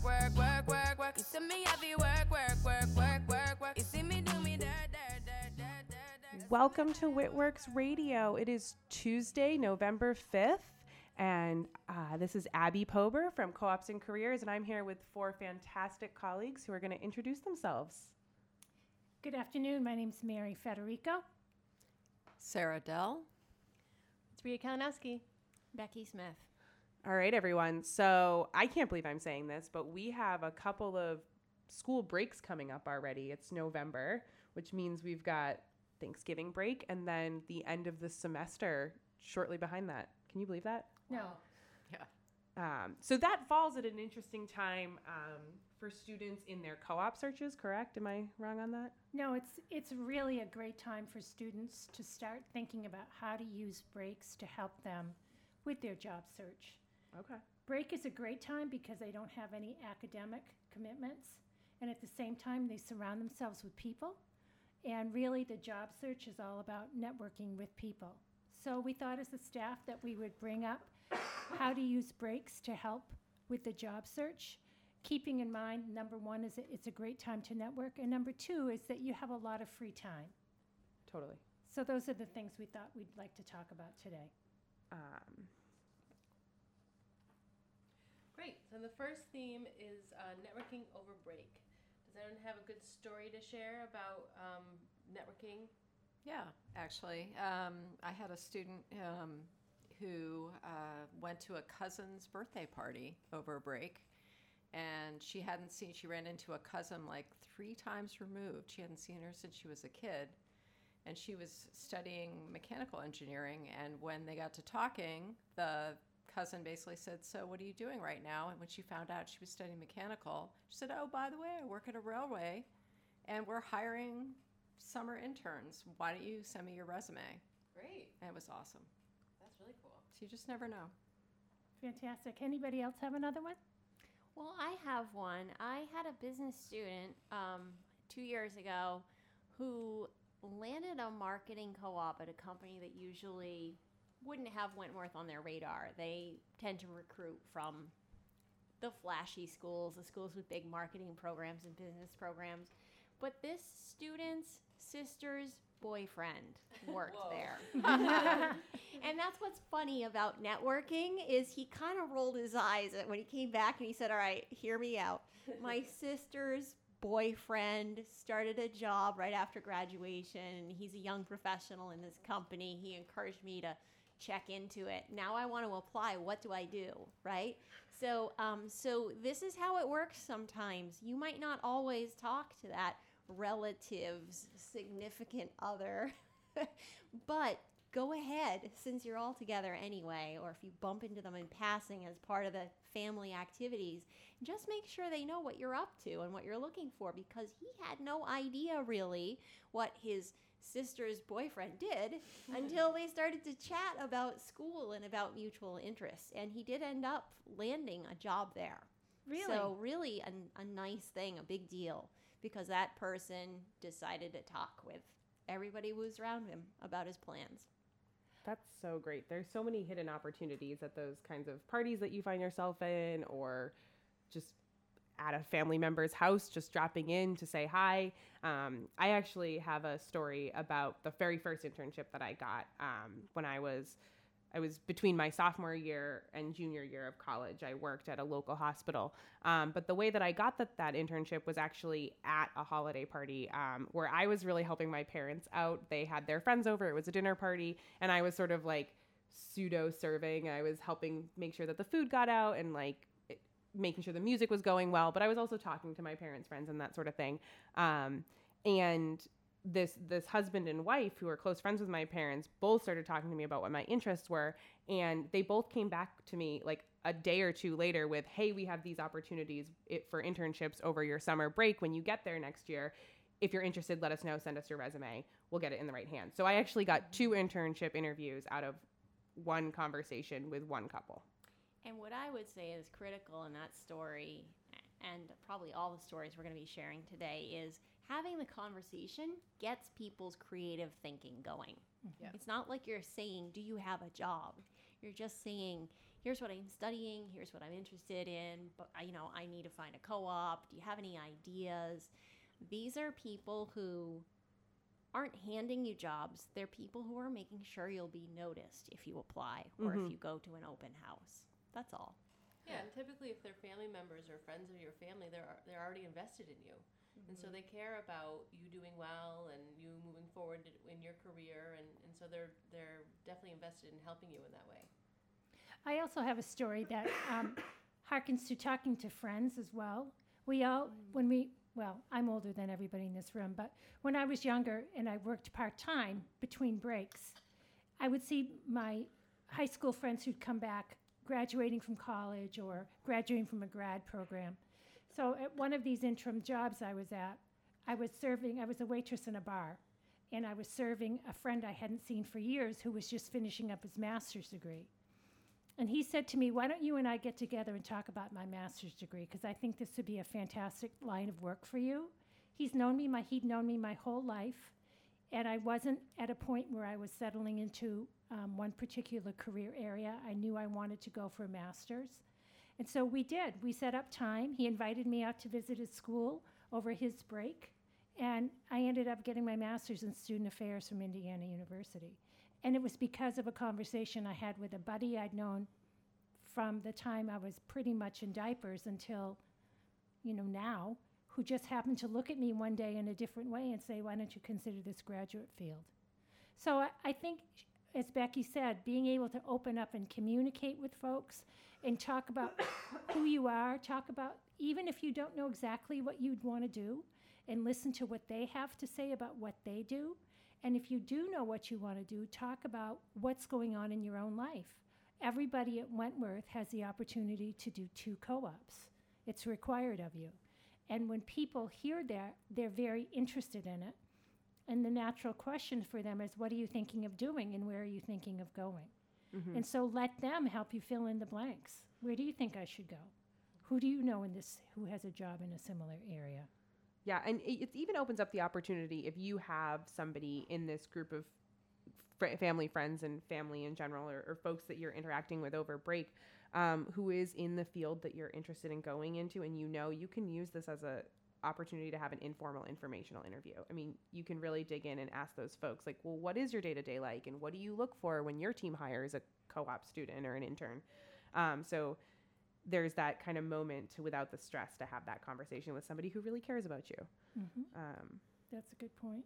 work, work, work, work. You see me heavy work, work, work, work, work, work. You see me do me dirt, dirt, dirt, dirt, dirt. Welcome to Whitworks Radio. It is Tuesday, November 5th, and this is Abby Pober from Co-ops and Careers, and I'm here with four fantastic colleagues who are going to introduce themselves. Good afternoon. My name's Mary Federico. Sarah Dell. It's Rhea Kalinowski. Becky Smith. All right, everyone. So I can't believe I'm saying this, but we have a couple of school breaks coming up already. It's November, which means we've got Thanksgiving break and then the end of the semester shortly behind that. Can you believe that? No. Yeah. So that falls at an interesting time for students in their co-op searches, correct? Am I wrong on that? No, it's really a great time for students to start thinking about how to use breaks to help them with their job search. Okay. Break is a great time because they don't have any academic commitments, and at the same time they surround themselves with people. And really the job search is all about networking with people. So we thought as a staff that we would bring up how to use breaks to help with the job search, keeping in mind, number one, is it's a great time to network, and number two is that you have a lot of free time. Totally. So those are the things we thought we'd like to talk about today. Great. So the first theme is networking over break. Does anyone have a good story to share about networking? Yeah, actually. I had a student who went to a cousin's birthday party over a break, and she ran into a cousin like 3 times removed. She hadn't seen her since she was a kid, and she was studying mechanical engineering, and when they got to talking, the cousin basically said, "So what are you doing right now?" And when she found out she was studying mechanical, she said, "Oh, by the way, I work at a railway, and we're hiring summer interns. Why don't you send me your resume?" Great. And it was awesome. That's really cool. So you just never know. Fantastic. Anybody else have another one? Well, I have one. I had a business student 2 years ago who landed a marketing co-op at a company that usually wouldn't have Wentworth on their radar. They tend to recruit from the flashy schools, the schools with big marketing programs and business programs. But this student's sister's boyfriend worked there. And that's what's funny about networking is he kind of rolled his eyes when he came back and he said, "All right, hear me out. My sister's boyfriend started a job right after graduation. He's a young professional in this company. He encouraged me to check into it. Now I want to apply. What do I do?" Right? So this is how it works sometimes. You might not always talk to that relative's significant other, but go ahead since you're all together anyway, or if you bump into them in passing as part of the family activities, just make sure they know what you're up to and what you're looking for, because he had no idea really what his sister's boyfriend did until they started to chat about school and about mutual interests, and he did end up landing a job there. Really? So really a nice thing, a big deal, because that person decided to talk with everybody who was around him about his plans. That's so great. There's so many hidden opportunities at those kinds of parties that you find yourself in, or just at a family member's house, just dropping in to say hi. I actually have a story about the very first internship that I got when I was between my sophomore year and junior year of college. I worked at a local hospital. But the way that I got that internship was actually at a holiday party where I was really helping my parents out. They had their friends over. It was a dinner party. And I was sort of like pseudo serving. I was helping make sure that the food got out and like making sure the music was going well. But I was also talking to my parents' friends and that sort of thing. And this husband and wife who are close friends with my parents both started talking to me about what my interests were, and they both came back to me like a day or two later with, "Hey, we have these opportunities for internships over your summer break when you get there next year. If you're interested, let us know, send us your resume. We'll get it in the right hands." So I actually got 2 internship interviews out of one conversation with one couple. And what I would say is critical in that story, and probably all the stories we're going to be sharing today, is having the conversation gets people's creative thinking going. Yeah. It's not like you're saying, "Do you have a job?" You're just saying, here's what I'm studying, here's what I'm interested in, but I need to find a co-op. Do you have any ideas? These are people who aren't handing you jobs. They're people who are making sure you'll be noticed if you apply or if you go to an open house. That's all. Yeah, and typically if they're family members or friends of your family, they're already invested in you. And so they care about you doing well and you moving forward in your career, and so they're definitely invested in helping you in that way. I also have a story that harkens to talking to friends as well. I'm older than everybody in this room, but when I was younger and I worked part-time between breaks, I would see my high school friends who'd come back graduating from college or graduating from a grad program. So at one of these interim jobs I was at, I was a waitress in a bar, and I was serving a friend I hadn't seen for years who was just finishing up his master's degree. And he said to me, why don't you and I get together and talk about my master's degree? Because I think this would be a fantastic line of work for you. He'd known me my whole life, and I wasn't at a point where I was settling into one particular career area. I knew I wanted to go for a master's. And so we did. We set up time. He invited me out to visit his school over his break, and I ended up getting my master's in student affairs from Indiana University. And it was because of a conversation I had with a buddy I'd known from the time I was pretty much in diapers until, now, who just happened to look at me one day in a different way and say, why don't you consider this graduate field? So I think, as Becky said, being able to open up and communicate with folks and talk about who you are, talk about, even if you don't know exactly what you'd want to do, and listen to what they have to say about what they do. And if you do know what you want to do, talk about what's going on in your own life. Everybody at Wentworth has the opportunity to do 2 co-ops. It's required of you. And when people hear that, they're very interested in it. And the natural question for them is, what are you thinking of doing and where are you thinking of going? And so let them help you fill in the blanks. Where do you think I should go? Who do you know who has a job in a similar area? Yeah, and it even opens up the opportunity if you have somebody in this group of family, friends, and family in general, or folks that you're interacting with over break, who is in the field that you're interested in going into, and you can use this as a opportunity to have an informal informational interview. I mean, you can really dig in and ask those folks, like, well, what is your day-to-day like, and what do you look for when your team hires a co-op student or an intern? So there's that kind of moment without the stress to have that conversation with somebody who really cares about you. That's a good point.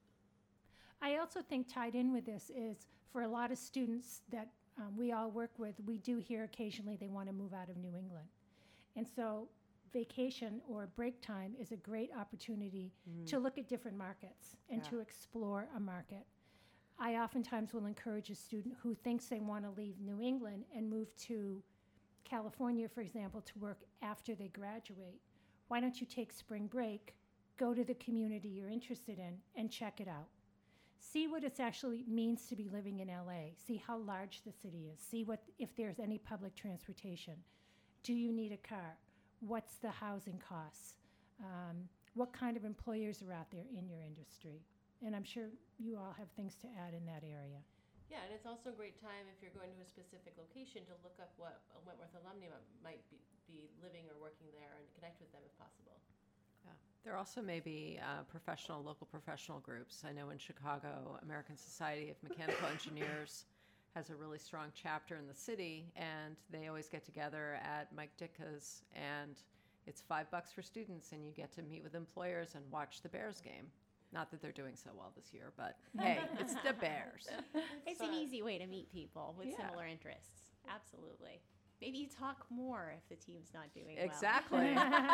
I also think tied in with this is, for a lot of students that we all work with, we do hear occasionally they want to move out of New England. And so vacation or break time is a great opportunity to look at different markets and to explore a market. I oftentimes will encourage a student who thinks they want to leave New England and move to California, for example, to work after they graduate. Why don't you take spring break, go to the community you're interested in, and check it out? See what it actually means to be living in LA. See how large the city is. See if there's any public transportation. Do you need a car? What's the housing costs? What kind of employers are out there in your industry? And I'm sure you all have things to add in that area. Yeah, and it's also a great time if you're going to a specific location to look up what a Wentworth alumni might be living or working there and connect with them if possible. Yeah. There also may be local professional groups. I know in Chicago, American Society of Mechanical Engineers has a really strong chapter in the city, and they always get together at Mike Ditka's, and it's $5 for students, and you get to meet with employers and watch the Bears game. Not that they're doing so well this year, but hey, it's the Bears. It's an easy way to meet people with similar interests. Absolutely. Maybe you talk more if the team's not doing well. Exactly.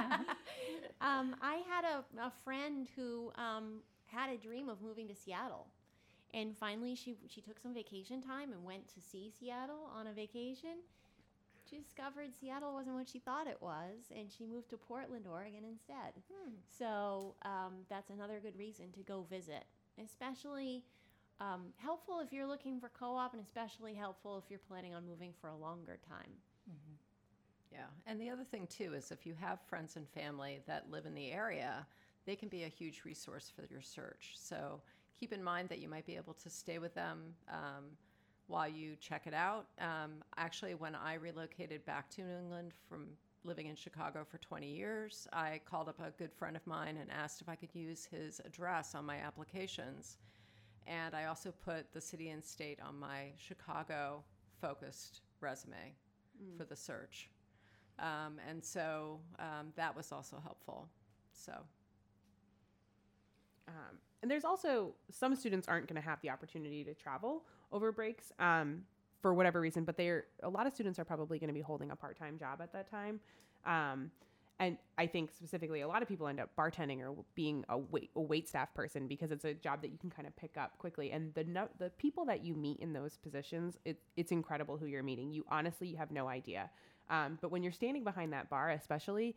I had a friend who had a dream of moving to Seattle. And finally, she took some vacation time and went to see Seattle on a vacation. She discovered Seattle wasn't what she thought it was, and she moved to Portland, Oregon instead. So that's another good reason to go visit. Especially helpful if you're looking for co-op, and especially helpful if you're planning on moving for a longer time. Yeah, and the other thing too is if you have friends and family that live in the area, they can be a huge resource for your search. So keep in mind that you might be able to stay with them while you check it out. Actually, when I relocated back to New England from living in Chicago for 20 years, I called up a good friend of mine and asked if I could use his address on my applications. And I also put the city and state on my Chicago-focused resume for the search. And so that was also helpful. So. And there's also some students aren't going to have the opportunity to travel over breaks for whatever reason, but a lot of students are probably going to be holding a part-time job at that time. And I think specifically a lot of people end up bartending or being a wait staff person because it's a job that you can kind of pick up quickly. And the people that you meet in those positions, it's incredible who you're meeting. You have no idea. But when you're standing behind that bar, especially,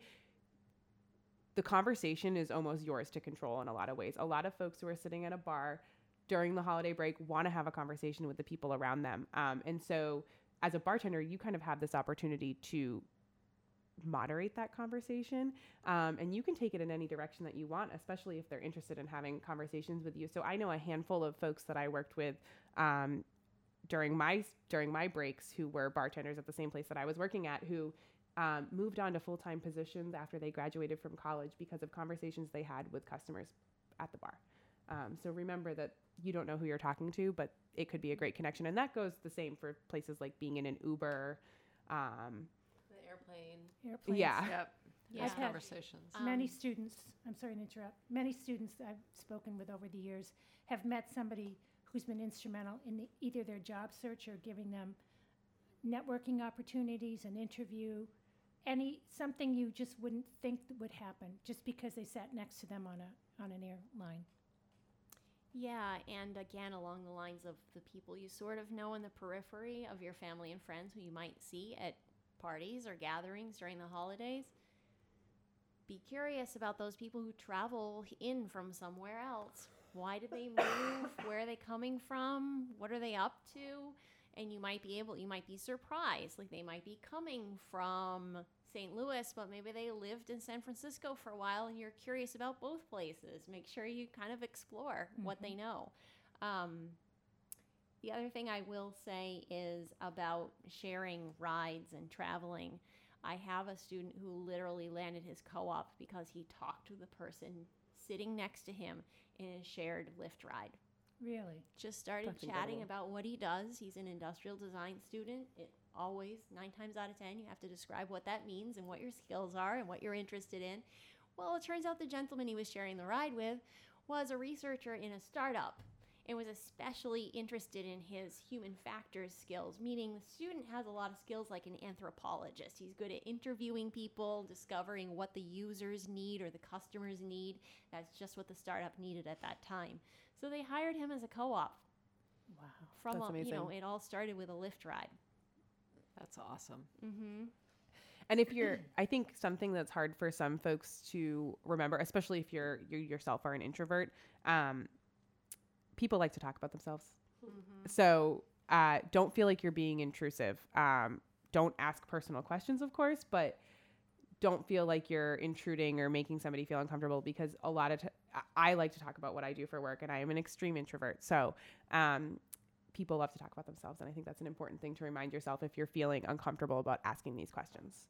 the conversation is almost yours to control in a lot of ways. A lot of folks who are sitting at a bar during the holiday break want to have a conversation with the people around them. And so as a bartender, you kind of have this opportunity to moderate that conversation. And you can take it in any direction that you want, especially if they're interested in having conversations with you. So I know a handful of folks that I worked with during my breaks who were bartenders at the same place that I was working at, who moved on to full-time positions after they graduated from college because of conversations they had with customers at the bar. So remember that you don't know who you're talking to, but it could be a great connection. And that goes the same for places like being in an Uber. The airplane. Airplanes. Yeah. Yep. Yeah. Those I've had- conversations. Many students, I'm sorry to interrupt, many students I've spoken with over the years have met somebody who's been instrumental in either their job search or giving them networking opportunities, an interview, something you just wouldn't think that would happen just because they sat next to them on an airline. Yeah, and again, along the lines of the people you sort of know in the periphery of your family and friends who you might see at parties or gatherings during the holidays, be curious about those people who travel in from somewhere else. Why did they move? Where are they coming from? What are they up to? And you might be surprised. Like they might be coming from St. Louis, but maybe they lived in San Francisco for a while and you're curious about both places. Make sure you kind of explore what they know. The other thing I will say is about sharing rides and traveling. I have a student who literally landed his co-op because he talked to the person sitting next to him in a shared Lyft ride. Really? Just started That's chatting incredible. about what he does. He's an industrial design student. It always, 9 times out of 10, you have to describe what that means and what your skills are and what you're interested in. Well, it turns out the gentleman he was sharing the ride with was a researcher in a startup and was especially interested in his human factors skills, meaning the student has a lot of skills like an anthropologist. He's good at interviewing people, discovering what the users need or the customers need. That's just what the startup needed at that time. So they hired him as a co-op. Wow. From That's amazing. it all started with a Lyft ride. That's awesome. Mm-hmm. And if I think something that's hard for some folks to remember, especially if you yourself are an introvert, people like to talk about themselves. Mm-hmm. So don't feel like you're being intrusive. Don't ask personal questions, of course, but don't feel like you're intruding or making somebody feel uncomfortable, because a lot of I like to talk about what I do for work, and I am an extreme introvert. So people love to talk about themselves, and I think that's an important thing to remind yourself if you're feeling uncomfortable about asking these questions.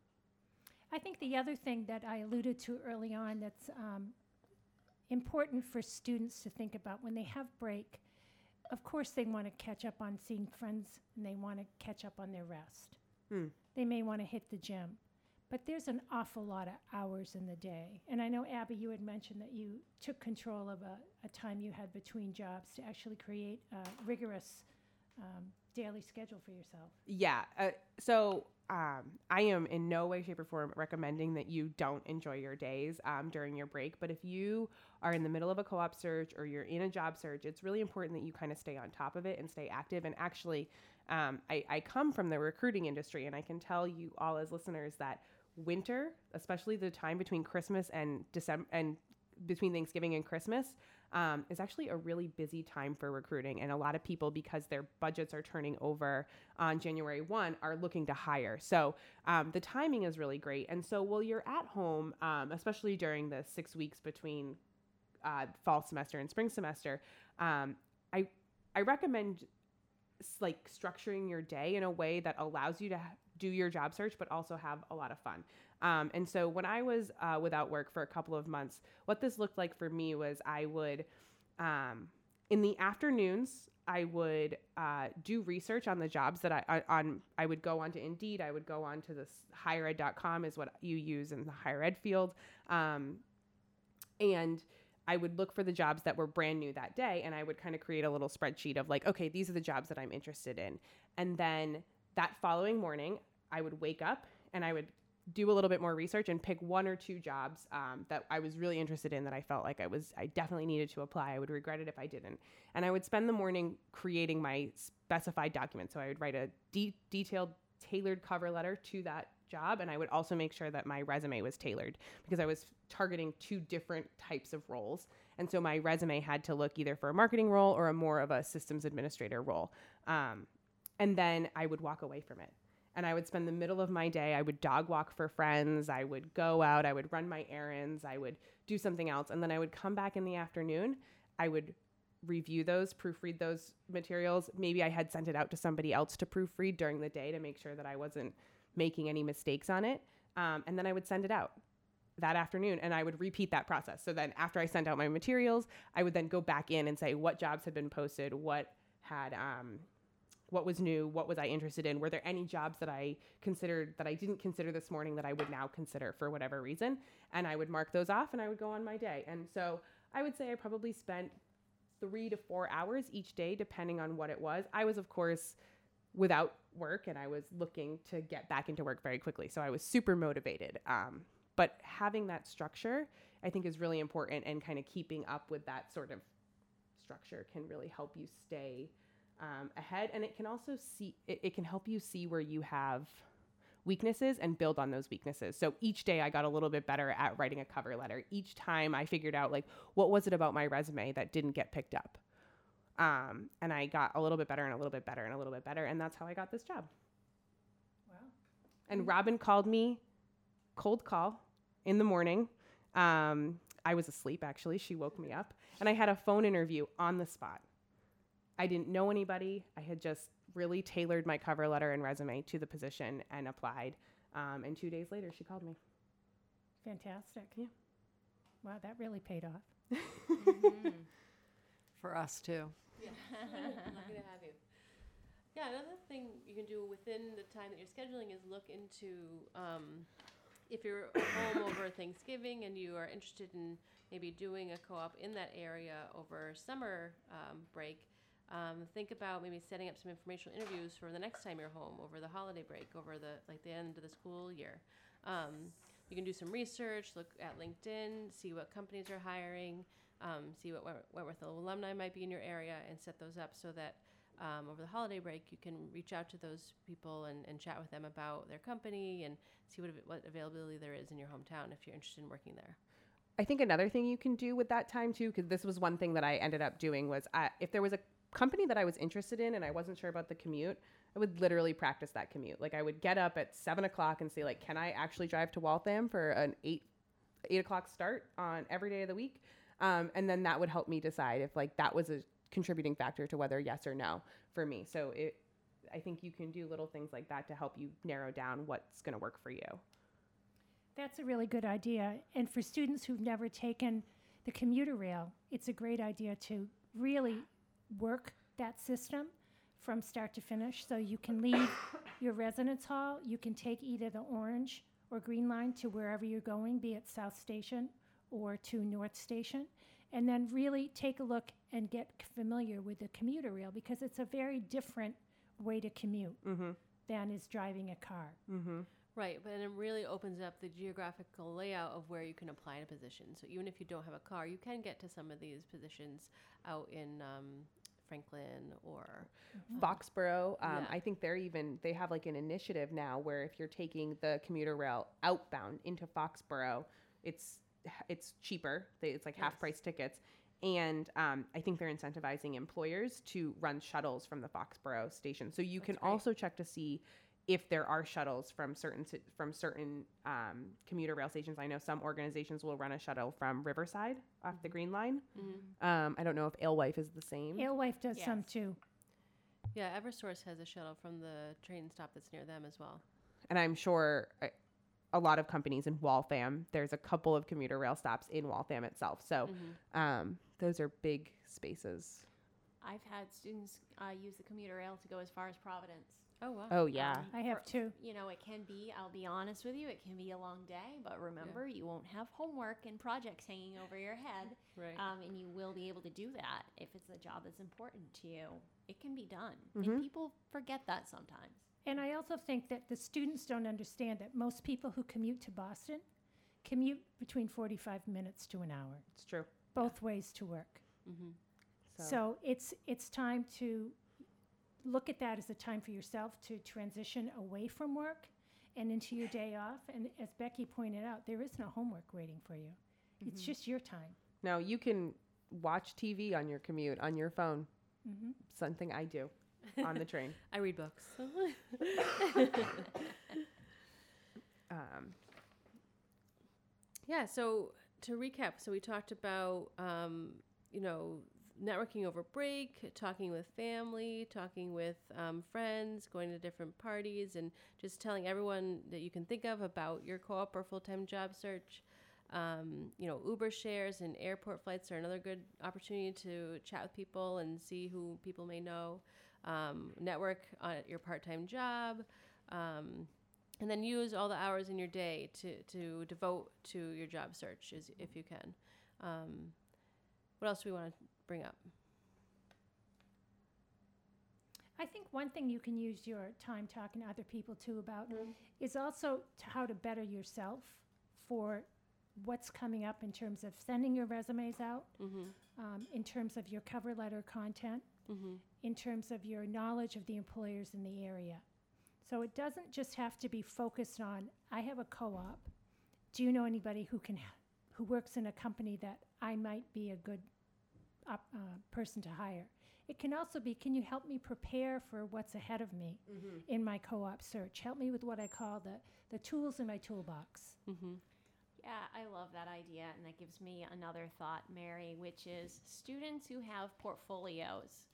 I think the other thing that I alluded to early on that's important for students to think about when they have break, of course they want to catch up on seeing friends and they want to catch up on their rest. They may want to hit the gym, but there's an awful lot of hours in the day. And I know, Abby, you had mentioned that you took control of a time you had between jobs to actually create a rigorous daily schedule for yourself. Yeah. So I am in no way, shape, or form recommending that you don't enjoy your days during your break. But if you are in the middle of a co-op search or you're in a job search, it's really important that you kind of stay on top of it and stay active. And actually, I come from the recruiting industry, and I can tell you all as listeners that winter, especially the time between Christmas and December and between Thanksgiving and Christmas, is actually a really busy time for recruiting. And a lot of people, because their budgets are turning over on January 1, are looking to hire. So the timing is really great. And so while you're at home, especially during the 6 weeks between fall semester and spring semester, I recommend like structuring your day in a way that allows you to do your job search, but also have a lot of fun. And so when I was without work for a couple of months, what this looked like for me was I would, in the afternoons, I would do research on the jobs that I would go onto Indeed. I would go on to this highered.com is what you use in the higher ed field. And I would look for the jobs that were brand new that day. And I would kind of create a little spreadsheet of like, okay, these are the jobs that I'm interested in. And then that following morning, I would wake up and I would do a little bit more research and pick 1 or 2 jobs that I was really interested in, that I felt like I definitely needed to apply. I would regret it if I didn't. And I would spend the morning creating my specified document. So I would write a detailed, tailored cover letter to that job. And I would also make sure that my resume was tailored, because I was targeting 2 different types of roles. And so my resume had to look either for a marketing role or a more of a systems administrator role. And then I would walk away from it. And I would spend the middle of my day, I would dog walk for friends, I would go out, I would run my errands, I would do something else. And then I would come back in the afternoon, I would review those, proofread those materials. Maybe I had sent it out to somebody else to proofread during the day to make sure that I wasn't making any mistakes on it. And then I would send it out that afternoon, and I would repeat that process. So then after I sent out my materials, I would then go back in and say what jobs had been posted, what was new, what was I interested in, were there any jobs that I considered that I didn't consider this morning that I would now consider for whatever reason, and I would mark those off and I would go on my day. And so I would say I probably spent 3 to 4 hours each day, depending on what it was. I was, of course, without work, and I was looking to get back into work very quickly, so I was super motivated. But having that structure, I think, is really important, and kind of keeping up with that sort of structure can really help you stay ahead. And it can also it can help you see where you have weaknesses and build on those weaknesses. So each day I got a little bit better at writing a cover letter. Each time I figured out, like, what was it about my resume that didn't get picked up? And I got a little bit better and a little bit better and a little bit better. And that's how I got this job. Wow. And Robin called me cold call in the morning. I was asleep, actually. She woke me up, and I had a phone interview on the spot. I didn't know anybody. I had just really tailored my cover letter and resume to the position and applied. And 2 days later, she called me. Fantastic. Yeah. Wow, that really paid off. For us too. Yeah. Lucky to have you. Yeah, another thing you can do within the time that you're scheduling is look into if you're home over Thanksgiving and you are interested in maybe doing a co-op in that area over summer break. Think about maybe setting up some informational interviews for the next time you're home over the holiday break, over the end of the school year. You can do some research, look at LinkedIn, see what companies are hiring, see what Wentworth alumni might be in your area, and set those up so that over the holiday break you can reach out to those people and chat with them about their company and see what availability there is in your hometown if you're interested in working there. I think another thing you can do with that time too, because this was one thing that I ended up doing, was if there was a company that I was interested in and I wasn't sure about the commute, I would literally practice that commute. Like, I would get up at 7 o'clock and say, like, can I actually drive to Waltham for an 8 o'clock start on every day of the week? And then that would help me decide if, like, that was a contributing factor to whether yes or no for me. So I think you can do little things like that to help you narrow down what's going to work for you. That's a really good idea. And for students who've never taken the commuter rail, it's a great idea to really work that system from start to finish. So you can leave your residence hall, you can take either the orange or green line to wherever you're going, be it South Station or to North Station, and then really take a look and get familiar with the commuter rail, because it's a very different way to commute than is driving a car. Right, but it really opens up the geographical layout of where you can apply to positions. So even if you don't have a car, you can get to some of these positions out in Franklin or Foxborough. Yeah. I think they have like an initiative now where if you're taking the commuter rail outbound into Foxborough, it's cheaper. It's like half price tickets. And I think they're incentivizing employers to run shuttles from the Foxborough station. So you can also check to see if there are shuttles from certain commuter rail stations. I know some organizations will run a shuttle from Riverside off the Green Line. I don't know if Alewife is the same. Alewife does some too. Yeah, Eversource has a shuttle from the train stop that's near them as well. And I'm sure a lot of companies in Waltham, there's a couple of commuter rail stops in Waltham itself. So those are big spaces. I've had students use the commuter rail to go as far as Providence. Oh, wow. Oh, yeah. I have too. You know, it can be, I'll be honest with you, it can be a long day, but remember, you won't have homework and projects hanging over your head. Right. And you will be able to do that if it's a job that's important to you. It can be done. And people forget that sometimes. And I also think that the students don't understand that most people who commute to Boston commute between 45 minutes to an hour, It's true. both ways to work. Mm-hmm. So it's time to look at that as a time for yourself to transition away from work and into your day off. And as Becky pointed out, there is no homework waiting for you. It's just your time. Now, you can watch TV on your commute on your phone. Something I do on the train. I read books. Yeah, so to recap, so we talked about, networking over break, talking with family, talking with friends, going to different parties, and just telling everyone that you can think of about your co-op or full-time job search. Uber shares and airport flights are another good opportunity to chat with people and see who people may know. Network at your part-time job. And then use all the hours in your day to devote to your job search if you can. What else do we want to bring up? I think one thing you can use your time talking to other people too about is also how to better yourself for what's coming up in terms of sending your resumes out, in terms of your cover letter content, in terms of your knowledge of the employers in the area. So it doesn't just have to be focused on, I have a co-op. Do you know anybody who works in a company that I might be a good person to hire? It can also be, can you help me prepare for what's ahead of me in my co-op search? Help me with what I call the tools in my toolbox. Yeah, I love that idea, and that gives me another thought, Mary, which is students who have portfolios.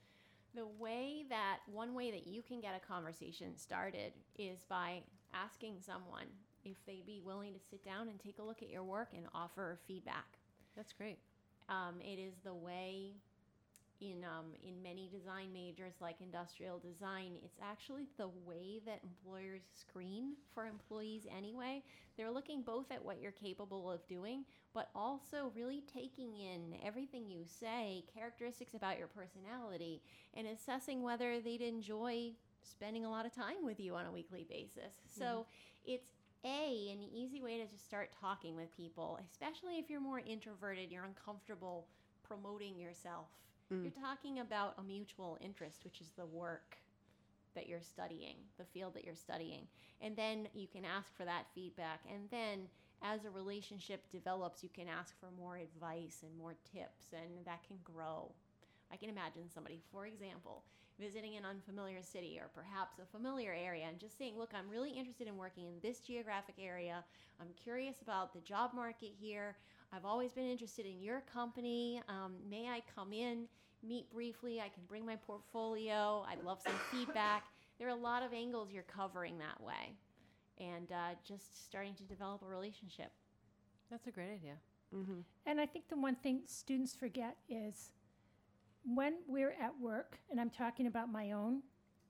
One way that you can get a conversation started is by asking someone if they'd be willing to sit down and take a look at your work and offer feedback. That's great. It is the way in many design majors like industrial design, it's actually the way that employers screen for employees anyway. They're looking both at what you're capable of doing, but also really taking in everything you say, characteristics about your personality, and assessing whether they'd enjoy spending a lot of time with you on a weekly basis. So it's an easy way to just start talking with people, especially if you're more introverted, you're uncomfortable promoting yourself. You're talking about a mutual interest, which is the work that you're studying, the field that you're studying. And then you can ask for that feedback. And then as a relationship develops, you can ask for more advice and more tips, and that can grow. I can imagine somebody, for example, visiting an unfamiliar city or perhaps a familiar area and just saying, look, I'm really interested in working in this geographic area. I'm curious about the job market here. I've always been interested in your company. May I come in, meet briefly? I can bring my portfolio. I'd love some feedback. There are a lot of angles you're covering that way. And just starting to develop a relationship. That's a great idea. And I think the one thing students forget is when we're at work, and I'm talking about my own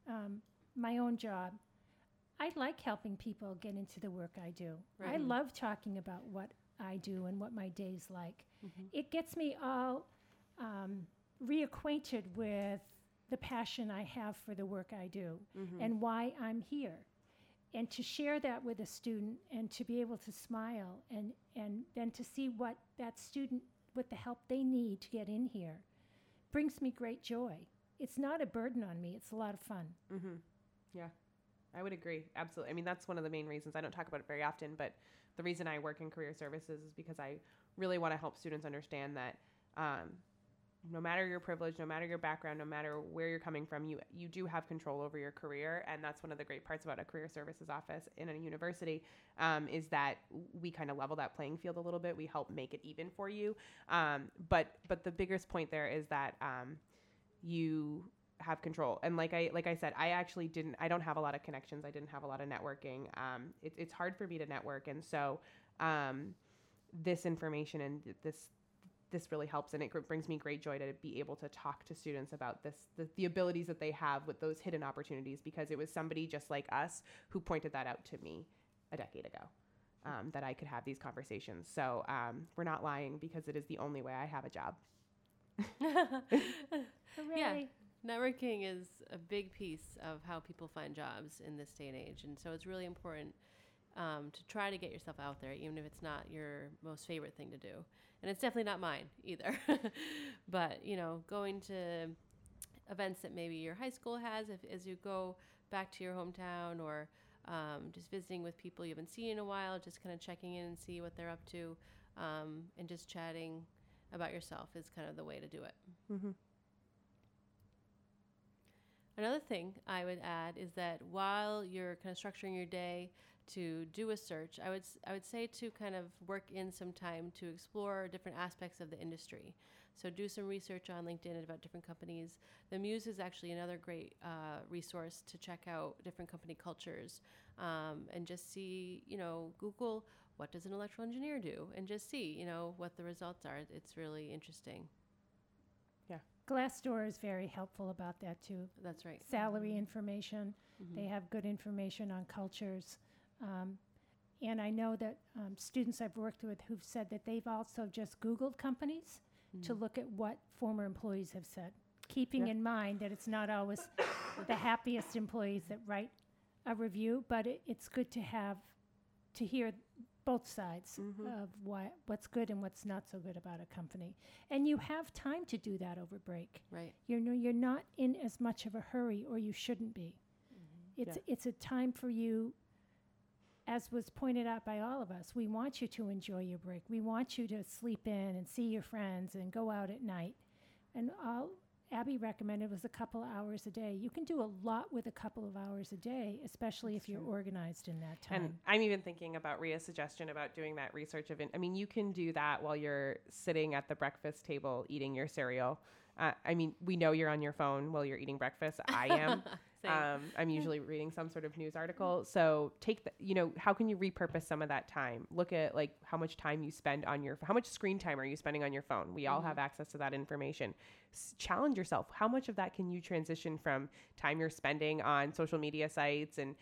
job, I like helping people get into the work I do. Right. I love talking about what I do and what my day's like. It gets me all reacquainted with the passion I have for the work I do and why I'm here. And to share that with a student and to be able to smile and then to see what that student, what the help they need to get in here, brings me great joy. It's not a burden on me. It's a lot of fun. Yeah, I would agree. Absolutely. I mean, that's one of the main reasons. I don't talk about it very often, but the reason I work in career services is because I really want to help students understand that no matter your privilege, no matter your background, no matter where you're coming from, you do have control over your career. And that's one of the great parts about a career services office in a university, is that we kind of level that playing field a little bit. We help make it even for you. But the biggest point there is that you have control. And like I said, I don't have a lot of connections. I didn't have a lot of networking. It's hard for me to network. And so, this information and this really helps. And it brings me great joy to be able to talk to students about the abilities that they have with those hidden opportunities, because it was somebody just like us who pointed that out to me a decade ago, that I could have these conversations. So, we're not lying, because it is the only way I have a job. Hooray. Networking is a big piece of how people find jobs in this day and age. And so it's really important to try to get yourself out there, even if it's not your most favorite thing to do. And it's definitely not mine either. But, going to events that maybe your high school has, as you go back to your hometown, or just visiting with people you haven't seen in a while, just kind of checking in and see what they're up to, and just chatting about yourself is kind of the way to do it. Mm-hmm. Another thing I would add is that while you're kind of structuring your day to do a search, I would say to kind of work in some time to explore different aspects of the industry. So do some research on LinkedIn about different companies. The Muse is actually another great resource to check out different company cultures, and just see, Google, what does an electrical engineer do? And just see, what the results are. It's really interesting. Glassdoor is very helpful about that too. That's right. Salary information. Mm-hmm. They have good information on cultures. And I know that students I've worked with who've said that they've also just Googled companies to look at what former employees have said, keeping in mind that it's not always the happiest employees that write a review, but it's good to hear both sides of what's good and what's not so good about a company. And you have time to do that over break. Right. You're not in as much of a hurry, or you shouldn't be. It's a time for you, as was pointed out by all of us. We want you to enjoy your break. We want you to sleep in and see your friends and go out at night. And all Abby recommended was a couple of hours a day. You can do a lot with a couple of hours a day, especially if you're organized in that time. And I'm even thinking about Ria's suggestion about doing that research of it. I mean, you can do that while you're sitting at the breakfast table eating your cereal. We know you're on your phone while you're eating breakfast. I am. I'm usually reading some sort of news article. So how can you repurpose some of that time? Look at how much time you spend on how much screen time are you spending on your phone? We all have access to that information. Challenge yourself. How much of that can you transition from time you're spending on social media sites and,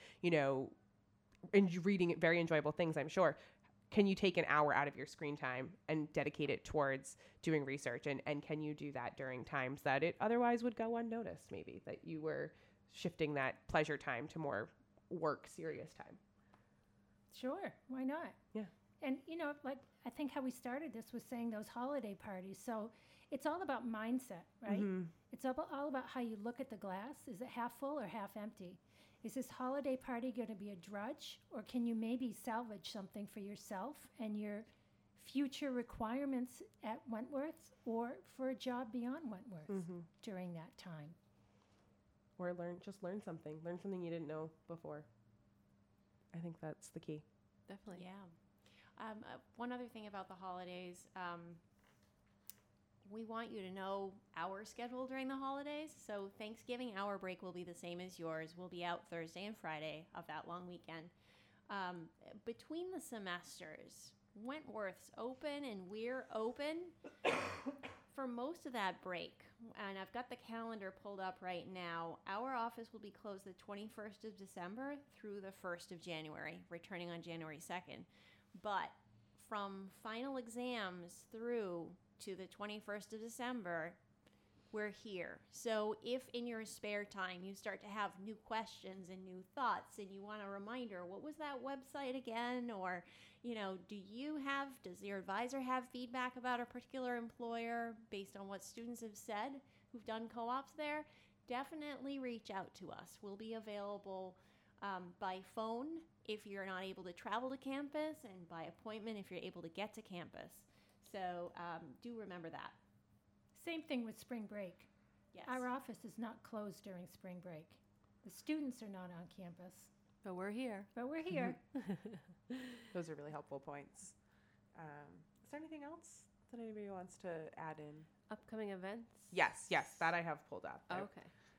reading very enjoyable things, I'm sure. Can you take an hour out of your screen time and dedicate it towards doing research? And can you do that during times that it otherwise would go unnoticed, maybe, that you were shifting that pleasure time to more work, serious time? Sure, why not? Yeah. And, I think how we started this was saying those holiday parties. So it's all about mindset, right? Mm-hmm. It's all about how you look at the glass. Is it half full or half empty? Is this holiday party going to be a drudge, or can you maybe salvage something for yourself and your future requirements at Wentworth, or for a job beyond Wentworth during that time? Or learn something. Learn something you didn't know before. I think that's the key. Definitely. Yeah. One other thing about the holidays, we want you to know our schedule during the holidays. So Thanksgiving, our break will be the same as yours. We'll be out Thursday and Friday of that long weekend. Between the semesters, Wentworth's open and we're open for most of that break. And I've got the calendar pulled up right now. Our office will be closed the 21st of December through the 1st of January, returning on January 2nd. But from final exams through to the 21st of December, we're here. So if in your spare time you start to have new questions and new thoughts and you want a reminder, what was that website again? Or, does your advisor have feedback about a particular employer based on what students have said who've done co-ops there? Definitely reach out to us. We'll be available by phone if you're not able to travel to campus, and by appointment if you're able to get to campus. So do remember that. Same thing with spring break. Yes. Our office is not closed during spring break. The students are not on campus, But we're here. but we're here. Those are really helpful points. Is there anything else that anybody wants to add in? Upcoming events? Yes, that I have pulled up. Oh, okay.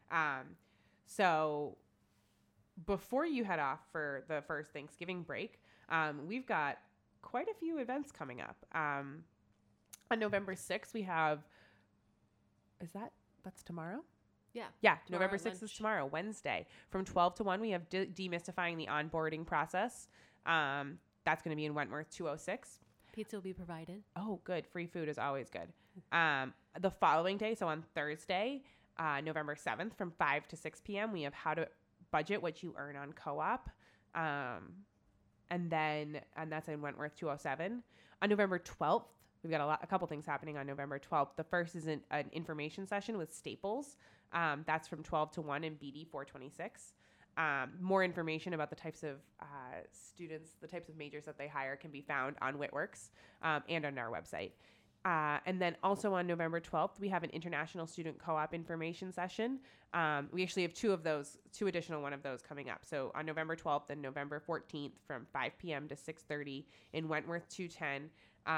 So before you head off for the first Thanksgiving break, we've got quite a few events coming up. On November 6th, we have, that's tomorrow? Yeah. Yeah, Tomorrow November at 6th is lunch. tomorrow, Wednesday. From 12 to 1, we have demystifying the onboarding process. That's going to be in Wentworth 206. Pizza will be provided. Oh, good. Free food is always good. The following day, so on Thursday, November 7th, from 5 to 6 p.m., we have how to budget what you earn on co-op. And that's in Wentworth 207. On November 12th, we've got a couple things happening on November 12th. The first is an information session with Staples. That's from 12 to 1 in BD 426. More information about the types of students, the types of majors that they hire can be found on WITWorks and on our website. And then also on November 12th, we have an International Student Co-op information session. We actually have two additional one of those coming up. So on November 12th and November 14th from 5 p.m. to 6:30 in Wentworth 210,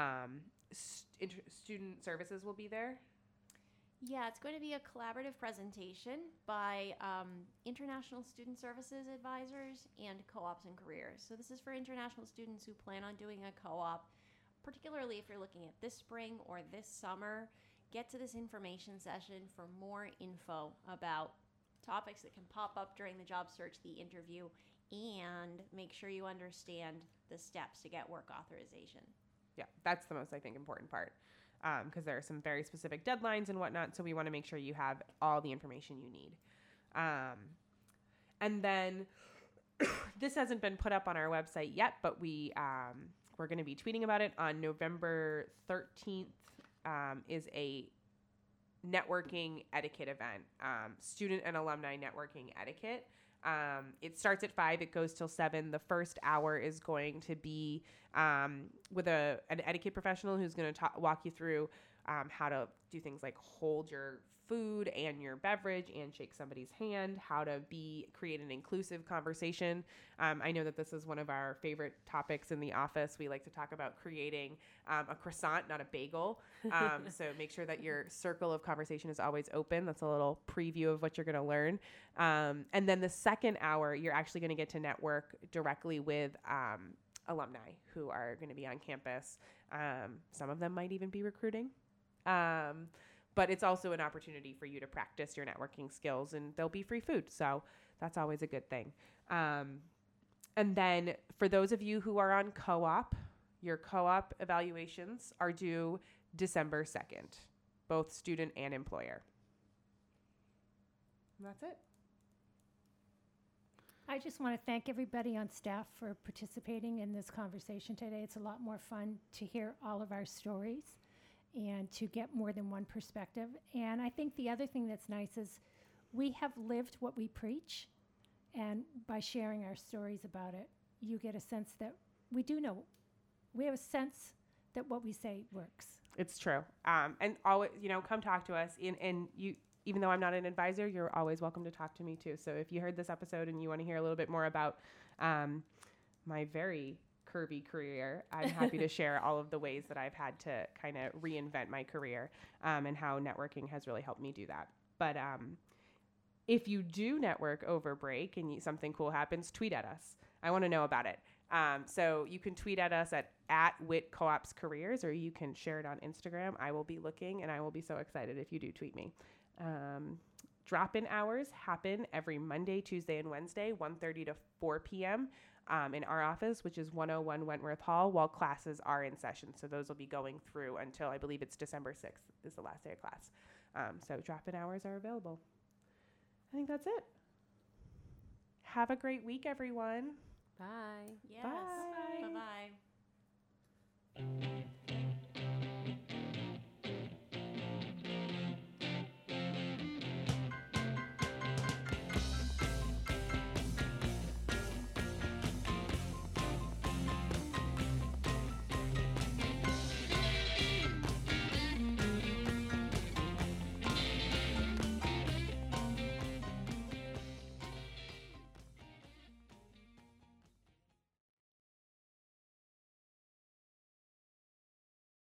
student services will be there. Yeah, it's going to be a collaborative presentation by International Student Services Advisors and Co-ops and Careers. So this is for international students who plan on doing a co-op, particularly if you're looking at this spring or this summer. Get to this information session for more info about topics that can pop up during the job search, the interview, and make sure you understand the steps to get work authorization. Yeah, that's the most, I think, important part. Because there are some very specific deadlines and whatnot, so we want to make sure you have all the information you need. And then this hasn't been put up on our website yet, but we're going to be tweeting about it. On November 13th is a networking etiquette event, student and alumni networking etiquette. It starts at 5, it goes till 7. The first hour is going to be with an etiquette professional who's going to walk you through how to do things like hold your food and your beverage and shake somebody's hand, how to create an inclusive conversation. I know that this is one of our favorite topics in the office. We like to talk about creating a croissant, not a bagel. So make sure that your circle of conversation is always open. That's a little preview of what you're going to learn. And then the second hour, you're actually going to get to network directly with alumni who are going to be on campus. Some of them might even be recruiting. But it's also an opportunity for you to practice your networking skills, and there'll be free food. So that's always a good thing. And then for those of you who are on co-op, your co-op evaluations are due December 2nd, both student and employer. And that's it. I just want to thank everybody on staff for participating in this conversation today. It's a lot more fun to hear all of our stories and to get more than one perspective. And I think the other thing that's nice is we have lived what we preach, and by sharing our stories about it, you get a sense that we have a sense that what we say works. It's true. And always, come talk to us. And you, even though I'm not an advisor, you're always welcome to talk to me too. So if you heard this episode and you want to hear a little bit more about my very curvy career, I'm happy to share all of the ways that I've had to kind of reinvent my career and how networking has really helped me do that. But if you do network over break and something cool happens, tweet at us. I want to know about it. So you can tweet at us at WIT Co-ops Careers, or you can share it on Instagram. I will be looking, and I will be so excited if you do tweet me. Drop-in hours happen every Monday, Tuesday, and Wednesday, 1:30 to 4 p.m. In our office, which is 101 Wentworth Hall, while classes are in session. So those will be going through until I believe it's December 6th is the last day of class. So drop-in hours are available. I think that's it. Have a great week, everyone. Bye. Yes. Bye. Bye-bye.